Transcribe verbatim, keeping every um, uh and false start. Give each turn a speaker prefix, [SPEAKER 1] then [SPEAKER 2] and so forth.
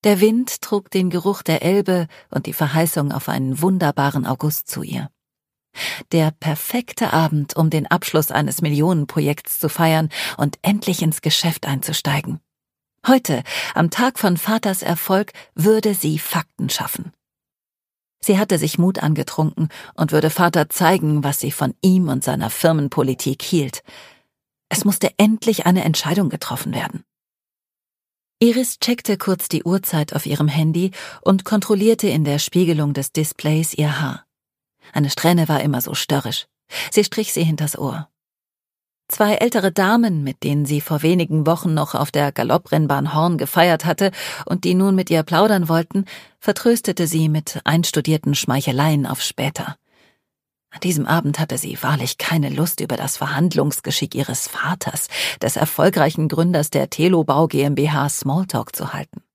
[SPEAKER 1] Der Wind trug den Geruch der Elbe und die Verheißung auf einen wunderbaren August zu ihr. Der perfekte Abend, um den Abschluss eines Millionenprojekts zu feiern und endlich ins Geschäft einzusteigen. Heute, am Tag von Vaters Erfolg, würde sie Fakten schaffen. Sie hatte sich Mut angetrunken und würde Vater zeigen, was sie von ihm und seiner Firmenpolitik hielt. Es musste endlich eine Entscheidung getroffen werden. Iris checkte kurz die Uhrzeit auf ihrem Handy und kontrollierte in der Spiegelung des Displays ihr Haar. Eine Strähne war immer so störrisch. Sie strich sie hinters Ohr. Zwei ältere Damen, mit denen sie vor wenigen Wochen noch auf der Galopprennbahn Horn gefeiert hatte und die nun mit ihr plaudern wollten, vertröstete sie mit einstudierten Schmeicheleien auf später. An diesem Abend hatte sie wahrlich keine Lust, über das Verhandlungsgeschick ihres Vaters, des erfolgreichen Gründers der Telobau GmbH, Smalltalk zu halten.